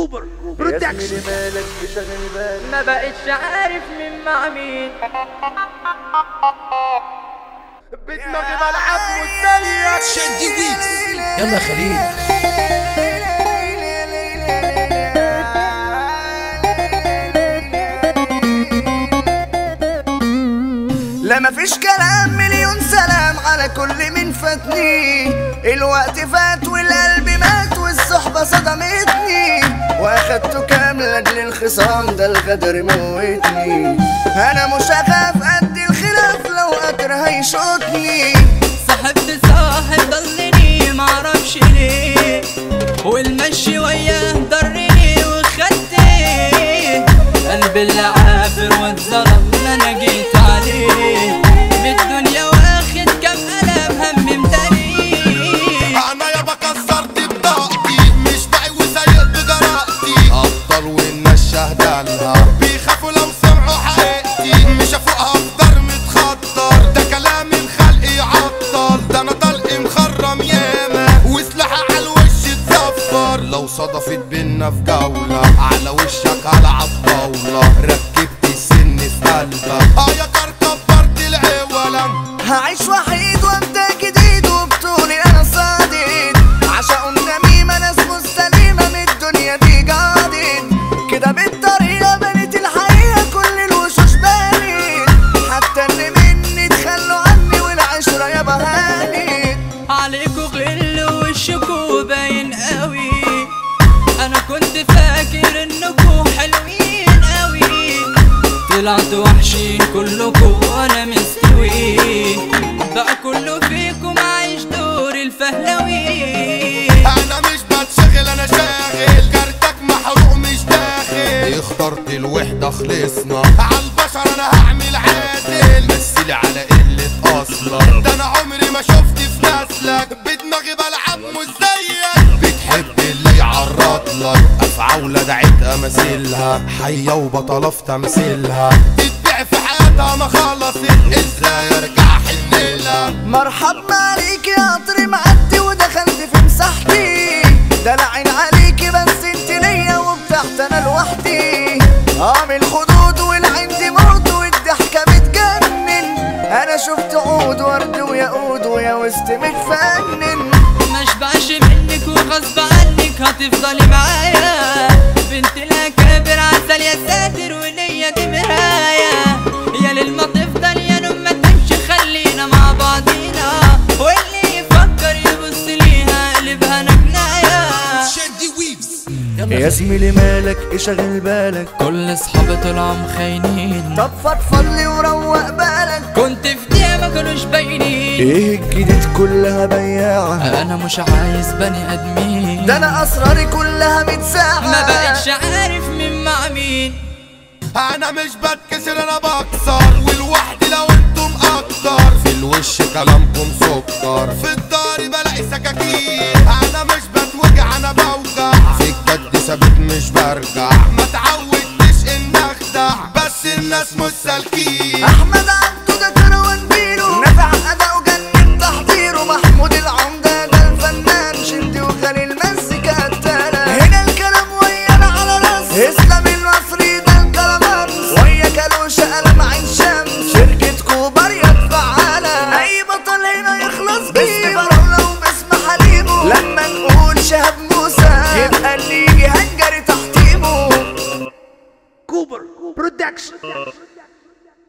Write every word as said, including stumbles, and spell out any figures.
كوبر برودكشن. مالك بشغل بالك ما بقتش عارف مين مع مين. بدماغي بلعب مستنيك شادي ويكس. يلا خليل. لا مفيش كلام، مليون سلام على كل من فاتني. الوقت فات والقلب مات والصحبة صدمتني، واخدته كامل لاجل الخصام ده الغدر موتني. انا مش هخاف قد الخلاف لو قدر هيشوطني. صاحبت صاحب ضلني معرفش ليه، والمشي وياه ضرني وخدتي قلبي اللي عافر واتظلم انا جيت عليه. بالدنيا واخد كم قلم هم ممتلي. انا يابا كسرت بطاقتي، مش باقي وسايق بجرأتي. افضل والناس شهدانها بيخافوا لو سمعوا حقيقتي. مش افوقها افضل متخطر، ده كلام الخلق يعطل. ده انا طلقي مخرم ياما وسلاحي على الوش اتزفر. لو صدفت بينا في جولة على وشك هلعب طاولة. ركبت السن في قلبك اه يا كار كبرت العوالم. هعيش وحيد وابدا جديد وبطولي انا صادق. عشاق النميمة ناس مستليمة من الدنيا دي قاعدين كده بالطريقة. بنت الحقيقة كل الوشوش بانت، حتى اللي مني تخلوا عني والعشرة يابا هانت. عليكوا غل وشكوا باين قوي. انا كنت فاكر انكوا حلوين قوي، طلعتوا وحشين كلكوا وانا مستوي. بقى كله فيكم عايش دور الفهلوي. انا مش بتشغل انا شاغل، كارتك محروق مش داخل. اخترت الوحدة خلصنا عالبشر انا هعمل عادل. مثلي على قلة اصلك، ده انا عمري ما شفت في نسلك. بدماغي بلعب مش زيك، بتحب اللي يعرض لك. افعولة دعيت امثلها حية وبطلة في تمثيلها. تتبع في حياتها ما خلصت، ازاي ارجع حنلها. مرحبا عليك يا قطر معدي ودخلت في مساحتي. ده العين عليكي بس انت ليا وبتحت انا لوحدي. اعمل خدود والعين دي موت والضحكة بتجنن. انا شفت عود ورد وياقود ويا وسط متفنن. مشبعش منك وغصب عنك هتفضلي معايا. بنت الاكابر عسل يا ساتر وليا دي مراية. يا ليل ما تفضل يا نوم ما تمشي خلينا مع بعضينا. واللي يفكر يبص ليها قلبها انا جناية. شادي ويكس. يا زميلي مالك اشغل بالك، كل صحابي طلعوا مخاينين. طب فضفض لي وروق بالك. كنت في دقيقة ما كانوش باينين. ايه الجديد كلها بياعة، انا مش عايز بني ادمين. ده انا اسراري كلها متساعة. ما بقتش عارف مين مع مين. انا مش بتكسر انا بكسر، والوحدي لو انتم اكتر. في الوش كلامكم سكر، في الدار بلاقي سكاكين. انا مش بتوجع انا بوجع، في الجد ثابت مش برجع. ما تعودتش ان اخدع، بس الناس مش سالكين. احمد عبده ده كروان بيرو، نفع اداؤه جنن تحضيره. محمود العمدة ده الفنان، شندي وخليل مزيكا قتالة. هنا الكلام ويانا على راس اسلام المصري ده الكلامانس. ويا كالوشة قلم عين شمس، شركة كوبر يا فعالة. اي بطل هنا يخلص بيه باسم فراولة وباسم حليمه. لما نقول شهاب موسى يبقى اللي يجي هنجري تحتيمه. كوبر برودكشن.